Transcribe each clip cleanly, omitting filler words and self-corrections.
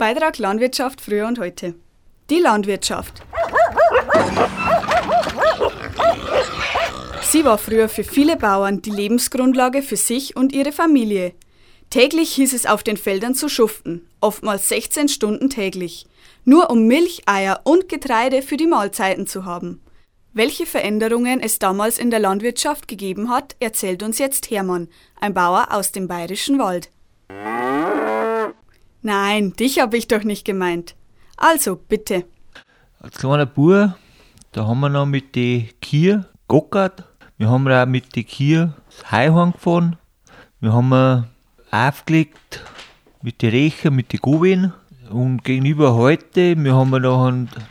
Beitrag Landwirtschaft früher und heute. Die Landwirtschaft. Sie war früher für viele Bauern die Lebensgrundlage für sich und ihre Familie. Täglich hieß es auf den Feldern zu schuften, oftmals 16 Stunden täglich, nur um Milch, Eier und Getreide für die Mahlzeiten zu haben. Welche Veränderungen es damals in der Landwirtschaft gegeben hat, erzählt uns jetzt Hermann, ein Bauer aus dem Bayerischen Wald. Nein, dich habe ich doch nicht gemeint. Also, bitte. Als kleiner Bub, da haben wir noch mit den Kühen geackert. Wir haben auch mit den Kühen das Heu gefahren. Wir haben aufgelegt mit den Rechen, mit den Gubin. Und gegenüber heute, wir haben noch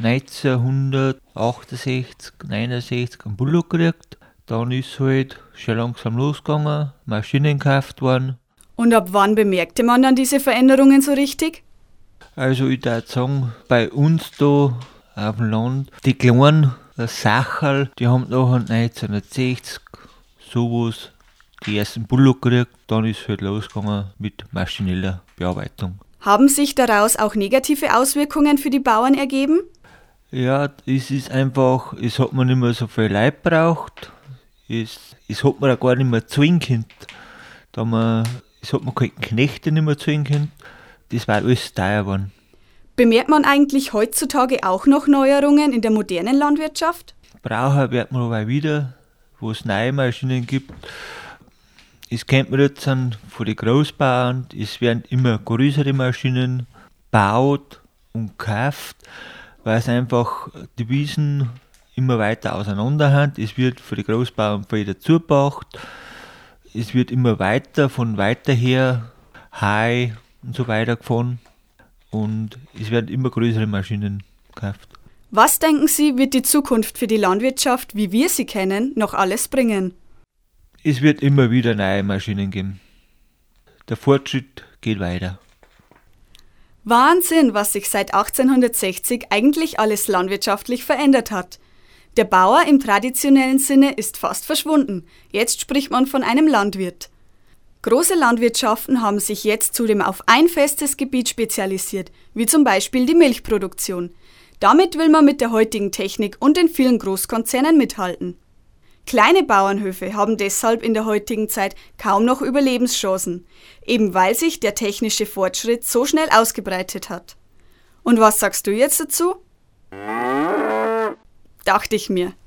1968, 69 einen Bullock gekriegt. Dann ist halt schon langsam losgegangen, Maschinen gekauft worden. Und ab wann bemerkte man dann diese Veränderungen so richtig? Also ich würde sagen, bei uns da auf dem Land, die kleinen Sacherl, die haben nachher 1960 sowas die ersten Bullock gekriegt. Dann ist es halt losgegangen mit maschineller Bearbeitung. Haben sich daraus auch negative Auswirkungen für die Bauern ergeben? Ja, es ist einfach, es hat man nicht mehr so viel Leute braucht. Es hat man auch gar nicht mehr zwingen können. Es hat man keine Knechte nicht mehr zwingen können. Das war alles teuer geworden. Bemerkt man eigentlich heutzutage auch noch Neuerungen in der modernen Landwirtschaft? Braucher wird man aber wieder, wo es neue Maschinen gibt. Es kennt man jetzt von den Großbauern, es werden immer größere Maschinen gebaut und gekauft, weil es einfach die Wiesen immer weiter auseinander haben. Es wird für die Großbauern wieder zugebaut. Es wird immer weiter, von weiter her, Heu und so weiter gefahren. Und es werden immer größere Maschinen gekauft. Was denken Sie, wird die Zukunft für die Landwirtschaft, wie wir sie kennen, noch alles bringen? Es wird immer wieder neue Maschinen geben. Der Fortschritt geht weiter. Wahnsinn, was sich seit 1860 eigentlich alles landwirtschaftlich verändert hat. Der Bauer im traditionellen Sinne ist fast verschwunden. Jetzt spricht man von einem Landwirt. Große Landwirtschaften haben sich jetzt zudem auf ein festes Gebiet spezialisiert, wie zum Beispiel die Milchproduktion. Damit will man mit der heutigen Technik und den vielen Großkonzernen mithalten. Kleine Bauernhöfe haben deshalb in der heutigen Zeit kaum noch Überlebenschancen, eben weil sich der technische Fortschritt so schnell ausgebreitet hat. Und was sagst du jetzt dazu? Dachte ich mir.